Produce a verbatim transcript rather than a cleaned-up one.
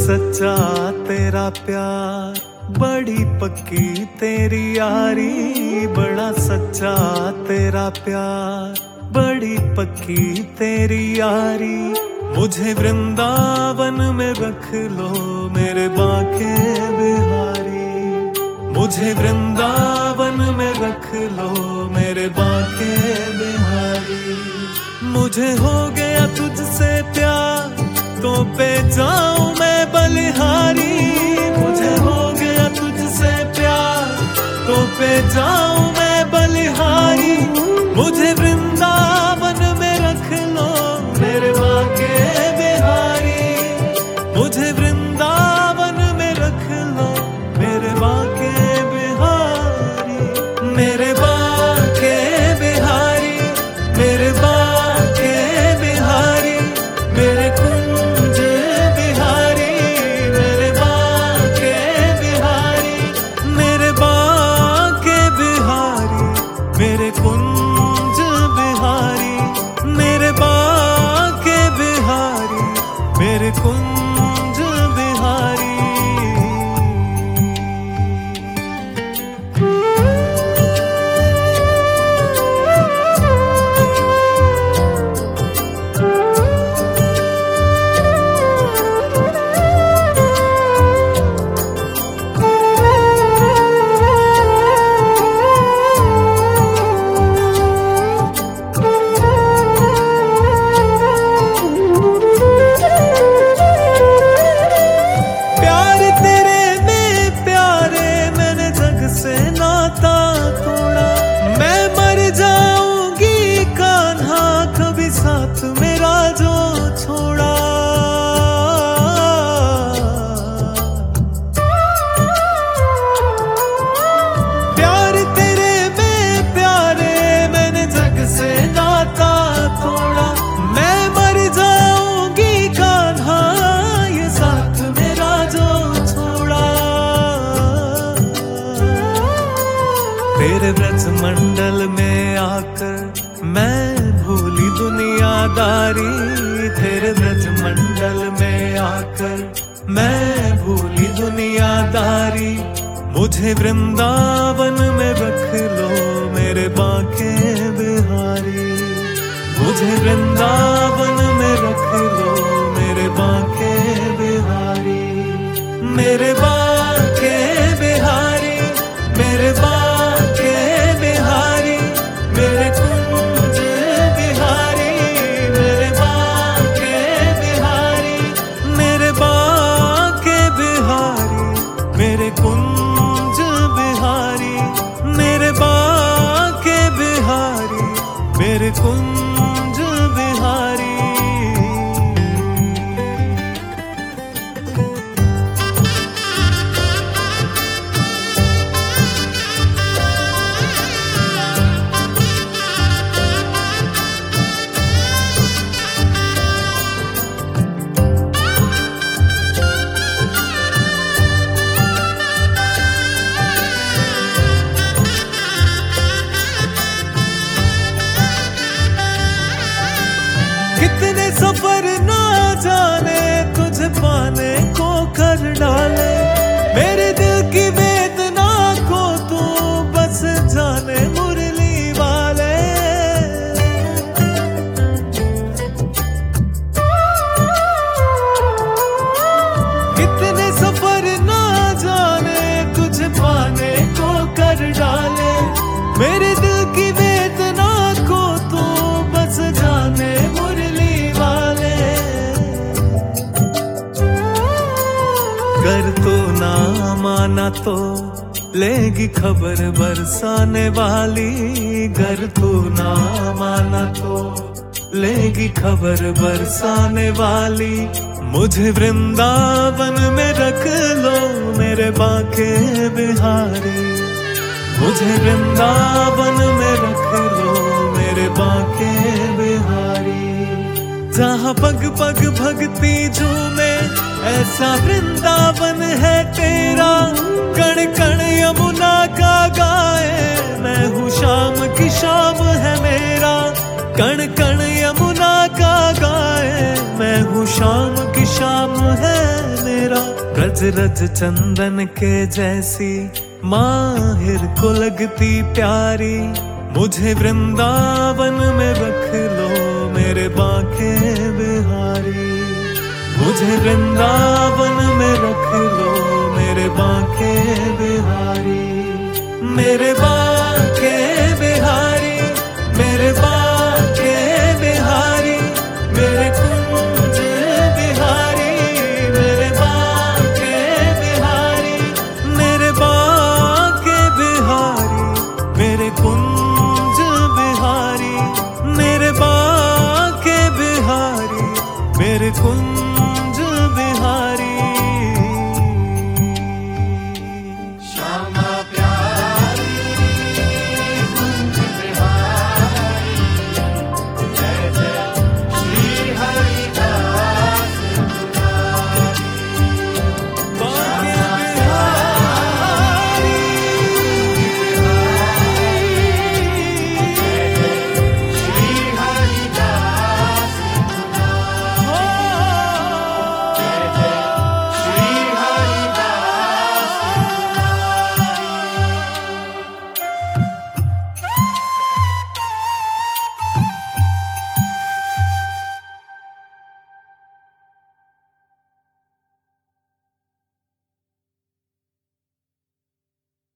सच्चा तेरा प्यार, बड़ी पक्की तेरी यारी। बड़ा सच्चा तेरा प्यार, बड़ी पक्की तेरी यारी। मुझे वृंदावन में रख लो मेरे बांके बिहारी। मुझे वृंदावन में रख लो मेरे बांके बिहारी। मुझे हो गया तुझसे प्यार तो पे जाऊं मैं बलिहारी। मुझे हो गया तुझसे प्यार तो पे जाऊं मैं बलिहारी। मुझे वृंदावन में रख लो मेरे बांके बिहारी। मुझे वृंदावन में रख लो मेरे बांके बिहारी। मेरे बांके बिहारी, मेरे बांके बिहारी, मेरे कुंज बिहारी। मेरे बांके बिहारी, मेरे बांके बिहारी, मेरे कुंज बिहारी। मेरे बांके बिहारी, मेरे कुंज बिहारी। साथ मेरा जो छोड़ा, प्यार तेरे में प्यारे मैंने जग से नाता तोड़ा। मैं मर जाऊंगी कान्हा ये साथ मेरा जो छोड़ा। तेरे ब्रज मंडल में आकर मैं भूली दुनियादारी। तेरे ब्रज मंडल में आकर मैं भूली दुनियादारी। मुझे वृंदावन में रख लो मेरे बांके बिहारी। मुझे वृंदावन में रख लो मेरे बांके बिहारी। मेरे बांके बिहारी, मेरे बांके बिहारी, मेरे कुंज बिहारी। मेरे बांके बिहारी, मेरे बांके बिहारी, मेरे कुंज बिहारी। मेरे बांके बिहारी, मेरे कुंज बिहारी। कितने सफर ना जाने तुझे पाने को कर डाले। मेरे दिल की वेदना को तू बस जाने मुरली वाले। कितने सफर ना जाने तुझे पाने को कर डाले। मेरे दिल की वेदना को तू बस जाने मुरली वाले। कर तो ना माना तो लेगी खबर बरसाने वाली। घर तो ना माना तो लेगी खबर बरसाने वाली। मुझे वृंदावन में रख लो मेरे बांके बिहारी। मुझे वृंदावन में रख लो मेरे बांके बिहारी। जहाँ पग पग भक्ति झूमे ऐसा वृंदावन है तेरा। कण कण यमुना का गाए मैं हूँ शाम की शाम है मेरा। कण कण यमुना का गाए मैं हूँ शाम की शाम है मेरा। रज रज चंदन के जैसी माहिर को लगती प्यारी, मुझे वृंदावन में रख लो मेरे बांके बिहारी। मुझे वृंदावन में रख लो मेरे बांके बिहारी। मेरे बांके बिहारी, मेरे बांके बिहारी, मेरे कुंज बिहारी, मेरे बांके बिहारी, मेरे बांके बिहारी, मेरे कुंज बिहारी, मेरे बांके बिहारी, मेरे कुंज